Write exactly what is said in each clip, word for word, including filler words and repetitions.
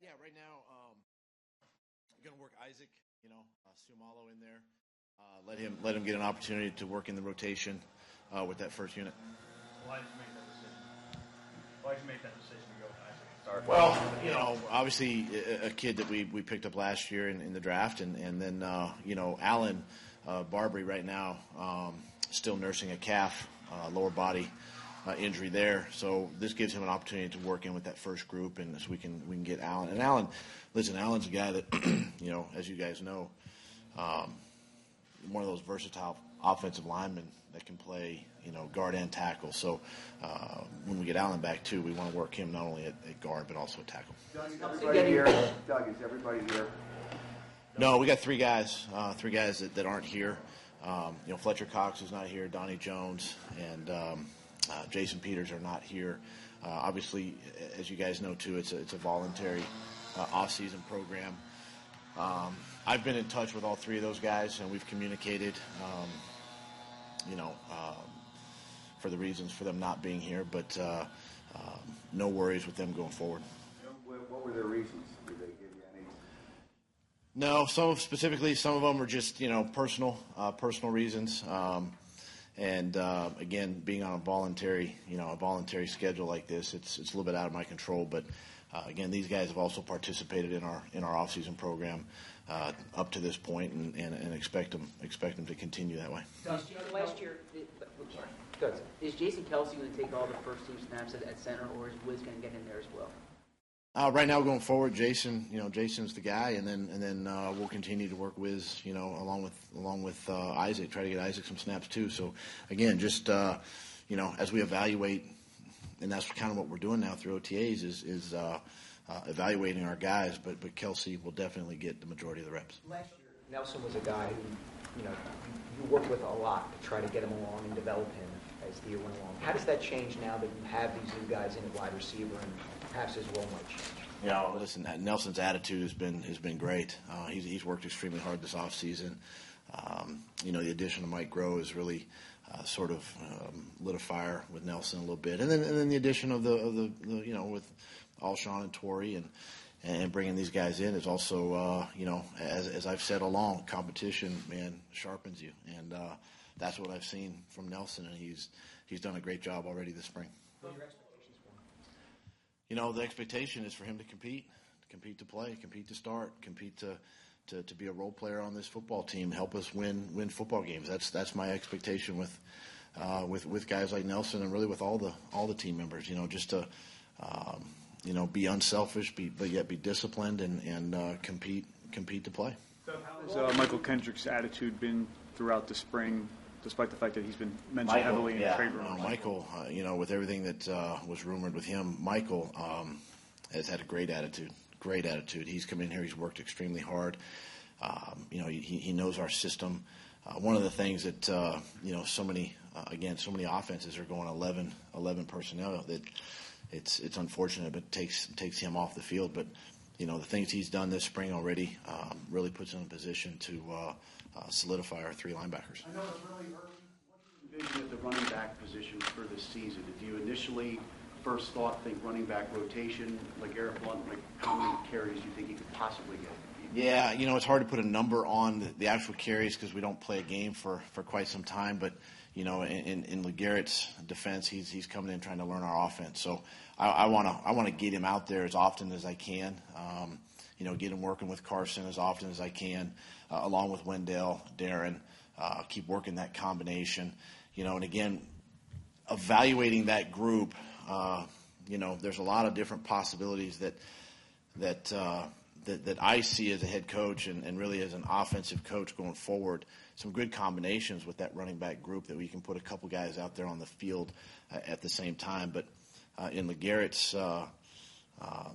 Yeah, right now, um, going to work Isaac, you know, uh, Sumalo in there. Uh, let him let him get an opportunity to work in the rotation uh, with that first unit. Why did you make that decision? Why did you make that decision to go with Isaac? Start? Well, you know, obviously a, a kid that we, we picked up last year in, in the draft, and and then uh, you know Alan uh, Barbary right now um, still nursing a calf, uh, lower body uh, injury there. So this gives him an opportunity to work in with that first group, and so we can we can get Alan. And Alan, listen, Alan's a guy that you know, as you guys know, um, one of those versatile offensive linemen that can play, you know, guard and tackle. So uh, when we get Allen back too, we want to work him not only at, at guard but also at tackle. Doug, is everybody here? Doug, is everybody here? No, we got three guys, uh, three guys that, that aren't here. Um, you know, Fletcher Cox is not here, Donnie Jones, and um, uh, Jason Peters are not here. Uh, obviously, as you guys know too, it's a, it's a voluntary uh, off-season program. Um, I've been in touch with all three of those guys, and we've communicated, um, you know, um, for the reasons for them not being here, but uh, um, no worries with them going forward. What were their reasons? Did they give you any? No, some of, specifically, some of them are just, you know, personal, uh, personal reasons. Um, and uh, again, being on a voluntary, you know, a voluntary schedule like this, it's it's a little bit out of my control. But uh, again, these guys have also participated in our in our off-season program uh, up to this point, and, and, and expect them expect them to continue that way. Does, last year, it, I'm sorry. Good. Is Jason Kelsey going to take all the first team snaps at, at center, or is Wiz going to get in there as well? Uh, right now, going forward, Jason, you know, Jason's the guy, and then and then uh, we'll continue to work Wiz, you know, along with along with uh, Isaac, try to get Isaac some snaps too. So, again, just uh, you know, as we evaluate, and that's kind of what we're doing now through O T As is is uh, uh, evaluating our guys. But but Kelsey will definitely get the majority of the reps. Last year, Nelson was a guy who, you know, you, you worked with a lot to try to get him along and develop him as the year went along. How does that change now that you have these new guys in at wide receiver and perhaps his role might change? Yeah, well, listen, Nelson's attitude has been has been great. Uh, he's he's worked extremely hard this offseason. Um, you know, the addition of Mike Groh has really uh, sort of um, lit a fire with Nelson a little bit, and then and then the addition of the of the, the you know with Alshon and Torrey and and bringing these guys in is also uh, you know as as I've said along, competition, man, sharpens you, and uh, that's what I've seen from Nelson, and he's he's done a great job already this spring. What are your expectations for him? You know, the expectation is for him to compete, to compete to play, compete to start, compete to, to, to be a role player on this football team, help us win win football games. That's that's my expectation with uh, with with guys like Nelson and really with all the all the team members. You know, just to um, you know be unselfish, be but yet be disciplined and and uh, compete compete to play. So how has uh, Michael Kendrick's attitude been throughout the spring, despite the fact that he's been mentioned Michael, heavily in yeah, the trade room? no, Michael, uh, you know, with everything that uh, was rumored with him, Michael um, has had a great attitude. Great attitude. He's come in here. He's worked extremely hard. Um, you know, he, he knows our system. Uh, one of the things that uh, you know, so many uh, again, so many offenses are going eleven, eleven personnel. That it's it's unfortunate, but it takes takes him off the field. But you know, the things he's done this spring already um, really puts him in a position to uh, uh, solidify our three linebackers. I know it's really early. What do you envision at the running back position for this season? Did you initially first thought think running back rotation, like Garrett Blunt, like how many carries do you think he could possibly get? Yeah, you know, it's hard to put a number on the, the actual carries because we don't play a game for, for quite some time. But, you know, in, in, in LeGarrett's defense, he's he's coming in trying to learn our offense. So I want to I want to get him out there as often as I can. Um, you know, get him working with Carson as often as I can, uh, along with Wendell, Darren. Uh, keep working that combination. You know, and again, evaluating that group. Uh, you know, there's a lot of different possibilities that that. Uh, That, that I see as a head coach and, and really as an offensive coach going forward, some good combinations with that running back group that we can put a couple guys out there on the field uh, at the same time. But uh, in LeGarrett's, uh, um,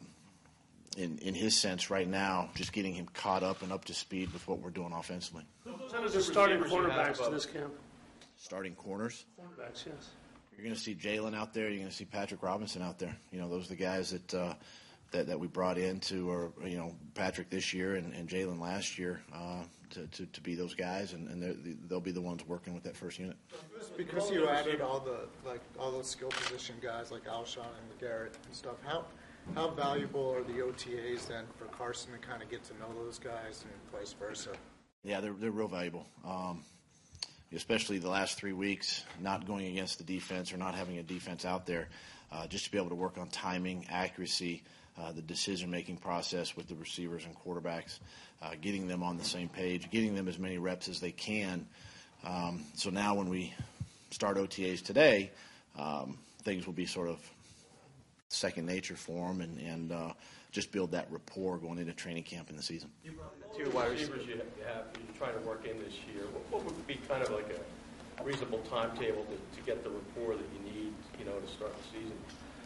in, in his sense right now, just getting him caught up and up to speed with what we're doing offensively. Who is the starting cornerbacks in this camp? Starting corners? Cornerbacks, yes. You're going to see Jalen out there. You're going to see Patrick Robinson out there. You know, those are the guys that uh, – That, that we brought into, or you know, Patrick this year and, and Jalen last year, uh, to, to to be those guys, and, and they'll be the ones working with that first unit. Because you added all the like all those skill position guys like Alshon and Garrett and stuff. How How valuable are the O T As then for Carson to kind of get to know those guys and vice versa? Yeah, they're they're real valuable. Um, especially the last three weeks, not going against the defense or not having a defense out there, uh, just to be able to work on timing, accuracy, uh, the decision-making process with the receivers and quarterbacks, uh, getting them on the same page, getting them as many reps as they can. Um, so now when we start O T As today, um, things will be sort of second nature for them and, and uh, just build that rapport going into training camp in the season. Two wide receivers you have, you're trying to work in this year. What, what would be kind of like a reasonable timetable to, to get the rapport that you need, you know, to start the season?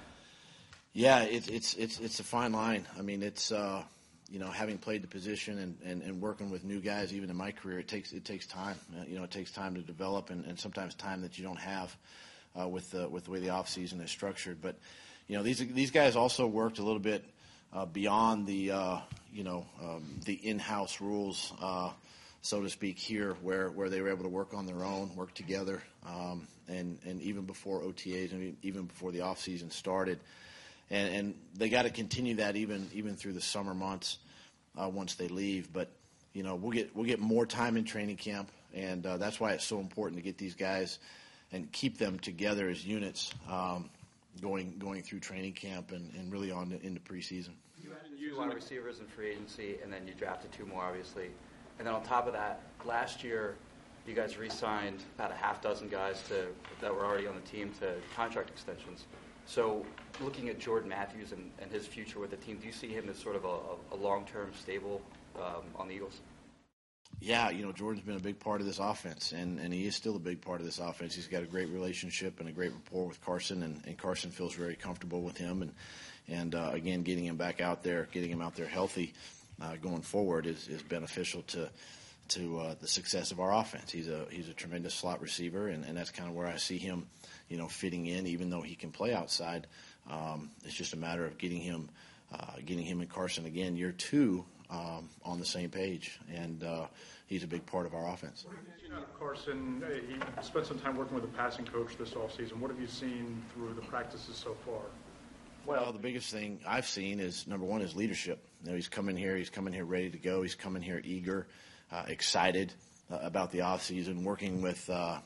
Yeah, it, it's it's it's a fine line. I mean, it's uh, you know, having played the position and, and, and working with new guys, even in my career, it takes it takes time. Uh, you know, it takes time to develop, and, and sometimes time that you don't have uh, with the with the way the off season is structured. But you know, these these guys also worked a little bit uh, beyond the uh, you know um, the in-house rules, uh, so to speak, here, where, where they were able to work on their own, work together, um, and and even before O T As and even before the off season started. And, and they got to continue that even even through the summer months uh, once they leave. But you know, we'll get we'll get more time in training camp, and uh, that's why it's so important to get these guys and keep them together as units um, going going through training camp and, and really on to, into preseason. You had two wide receivers in free agency, and then you drafted two more, obviously. And then on top of that, last year you guys re-signed about a half dozen guys to that were already on the team to contract extensions. So looking at Jordan Matthews and, and his future with the team, do you see him as sort of a, a long-term stable um, on the Eagles? Yeah, you know, Jordan's been a big part of this offense, and, and he is still a big part of this offense. He's got a great relationship and a great rapport with Carson, and, and Carson feels very comfortable with him. And, and uh, again, getting him back out there, getting him out there healthy uh, going forward is, is beneficial to to uh, the success of our offense. He's a he's a tremendous slot receiver, and, and that's kind of where I see him, you know, fitting in. Even though he can play outside, um, it's just a matter of getting him, uh, getting him and Carson again year two um, on the same page, and uh, he's a big part of our offense. Carson, he spent some time working with a passing coach this offseason. What have you seen through the practices so far? Well, the biggest thing I've seen is, number one, is leadership. You know, he's coming here, he's coming here ready to go. He's coming here eager, uh, excited uh, about the offseason, working with, uh,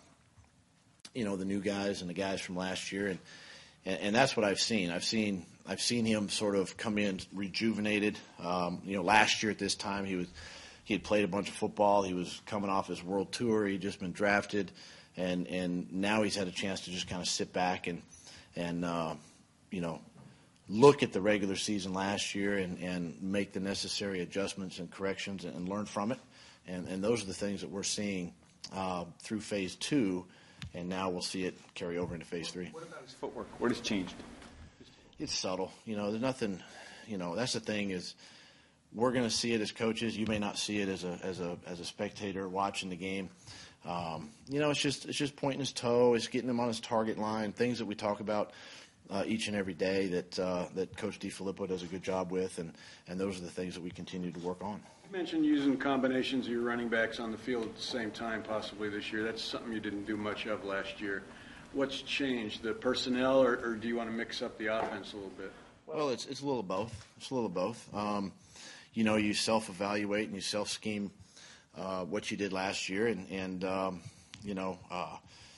you know, the new guys and the guys from last year. And, and, and that's what I've seen. I've seen I've seen him sort of come in rejuvenated. Um, you know, last year at this time, he was he had played a bunch of football. He was coming off his world tour. He'd just been drafted. And, and now he's had a chance to just kind of sit back and, and uh, you know, look at the regular season last year and, and make the necessary adjustments and corrections and, and learn from it. And, and those are the things that we're seeing uh, through phase two, and now we'll see it carry over into phase three. What about his footwork? What has changed? It's subtle. You know, there's nothing, you know, that's the thing is we're going to see it as coaches. You may not see it as a as a as a spectator watching the game. Um, you know, it's just it's just pointing his toe. It's getting him on his target line, things that we talk about Uh, each and every day that uh, that Coach DeFilippo does a good job with, and, and those are the things that we continue to work on. You mentioned using combinations of your running backs on the field at the same time possibly this year. That's something you didn't do much of last year. What's changed, the personnel, or, or do you want to mix up the offense a little bit? Well, it's it's a little of both. It's a little of both. Um, you know, you self-evaluate and you self-scheme uh, what you did last year, and, and um, you know, uh,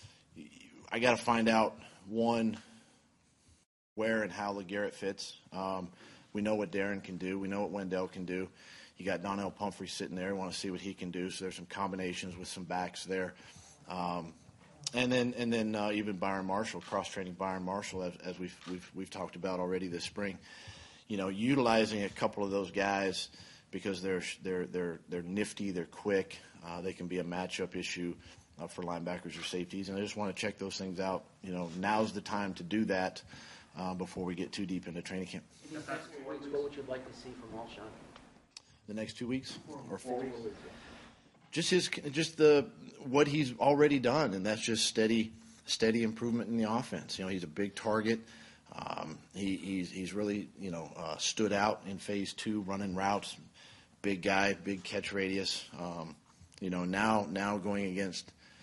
I got to find out, one, where and how LeGarrette fits. Um, we know what Darren can do. We know what Wendell can do. You got Donnell Pumphrey sitting there. We want to see what he can do. So there's some combinations with some backs there. Um, and then and then uh, even Byron Marshall, cross-training Byron Marshall, as, as we've, we've, we've talked about already this spring. You know, utilizing a couple of those guys because they're, they're, they're, they're nifty, they're quick. Uh, they can be a matchup issue uh, for linebackers or safeties. And I just want to check those things out. You know, now's the time to do that. Uh, before we get too deep into training camp. In the next two weeks, what would you like to see from Alshon? The next two weeks or four weeks? Just his, just the what he's already done, and that's just steady, steady improvement in the offense. You know, he's a big target. Um, he, he's he's really you know uh, stood out in phase two, running routes. Big guy, big catch radius. Um, you know, now now going against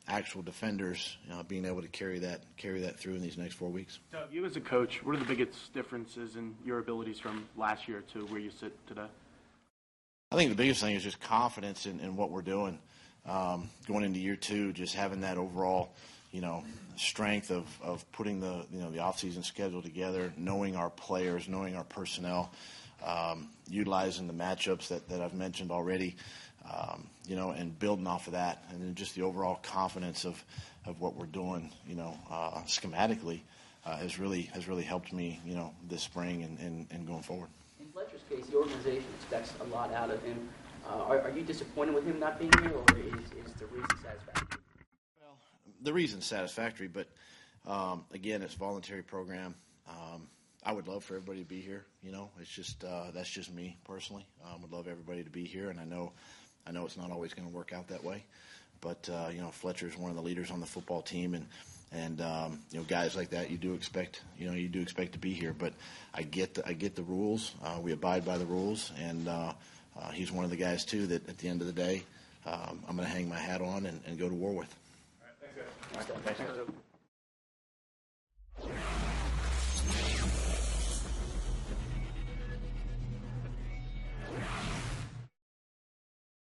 actual defenders uh, being able to carry that carry that through in these next four weeks. Doug, you as a coach, what are the biggest differences in your abilities from last year to where you sit today? I think the biggest thing is just confidence in, in what we're doing. Um, going into year two, just having that overall, you know, strength of, of putting the, you know, the off-season schedule together, knowing our players, knowing our personnel, um, utilizing the matchups that, that I've mentioned already, um, you know, and building off of that. And then just the overall confidence of, of what we're doing, you know, uh, schematically uh, has really has really helped me, you know, this spring and, and, and going forward. In Fletcher's case, the organization expects a lot out of him. Uh, are, are you disappointed with him not being here, or is, is the reason satisfactory? Well, the reason's satisfactory, but um, again, it's a voluntary program. Um, I would love for everybody to be here. You know, it's just uh, that's just me personally. Um, would love everybody to be here, and I know, I know it's not always going to work out that way. But uh, you know, Fletcher is one of the leaders on the football team, and and um, you know, guys like that, you do expect, you know, you do expect to be here. But I get the, I get the rules. Uh, we abide by the rules, and uh, uh, he's one of the guys too that at the end of the day, um, I'm going to hang my hat on and, and go to war with. All right, thanks, guys. All right, thanks.